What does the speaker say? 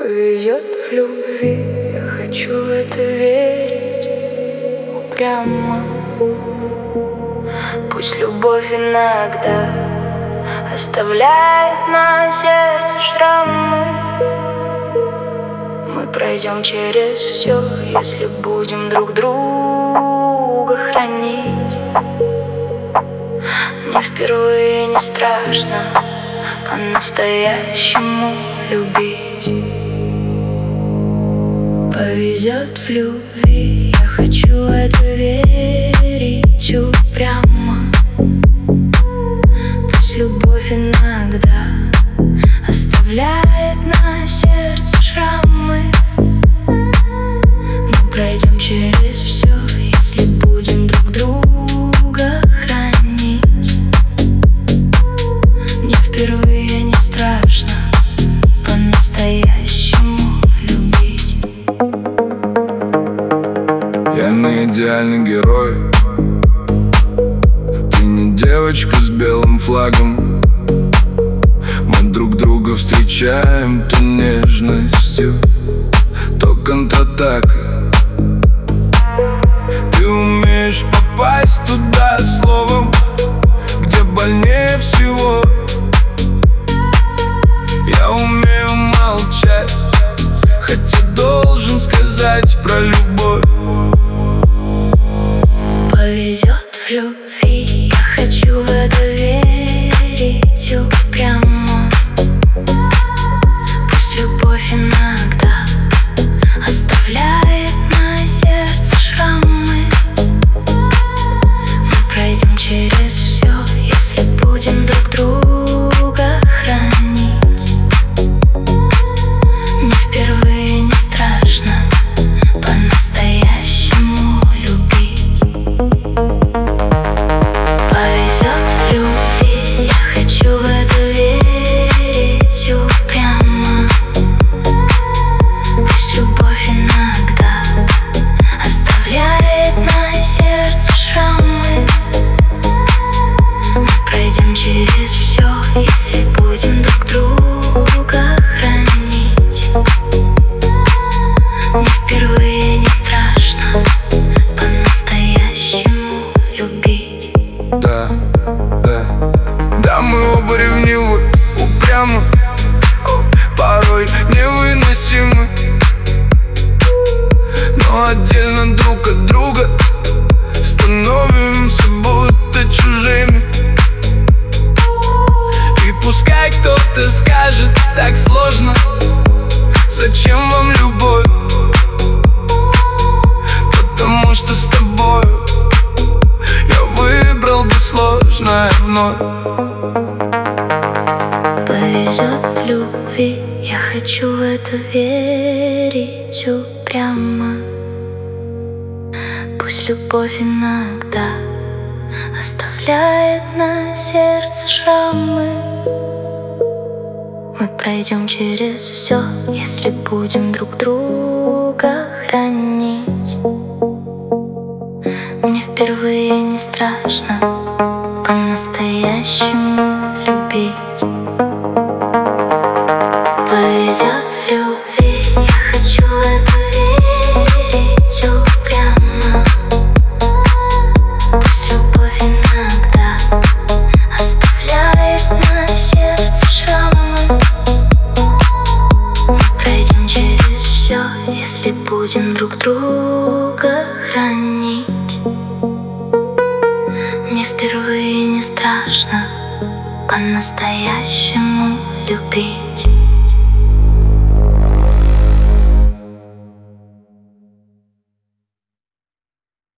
Повезет в любви, я хочу в это верить упрямо. Пусть любовь иногда оставляет на сердце шрамы. Мы пройдем через все, если будем друг друга хранить. Мне впервые не страшно по-настоящему любить. Повезет в любви, я хочу в это верить упрямо. Пусть любовь иногда оставляет на сердце шрамы. Мы пройдем через все, если будем друг друга хранить. Мне впервые не страшно по-настоящему любить. Я не идеальный герой, ты не девочка с белым флагом. Мы друг друга встречаем то нежностью, то контратакой. Ты умеешь попасть туда словом, где больнее всего. Я умею молчать, хотя должен сказать про любовь. Повезет в любви, я хочу в это верить упрямо. Пусть любовь иногда оставляет на сердце шрамы. Мы пройдем через все, если будем друг друга хранить. Мне впервые не страшно по-настоящему любить. Повезет в любви, я хочу в это верить упрямо. Пусть любовь иногда оставляет на сердце шрамы. Мы пройдем через все, если будем друг друга хранить. Мне впервые не страшно по-настоящему любить. Да, мы оба ревнивы, упрямы, порой невыносимы, но отдельно друг от друга становимся будто чужими. И пускай кто-то скажет, так сложно, зачем вам любовь? Потому что с тобою я выбрал бы сложное вновь. Повезет в любви, я хочу в это верить упрямо. Пусть любовь иногда оставляет на сердце шрамы. Мы пройдем через все, если будем друг друга хранить. Мне впервые не страшно по-настоящему любить. Повезет в любви, я хочу в это верить упрямо. Пусть любовь иногда оставляет на сердце шрамы. Мы пройдем через все, если будем друг друга хранить. Мне впервые не страшно по-настоящему любить.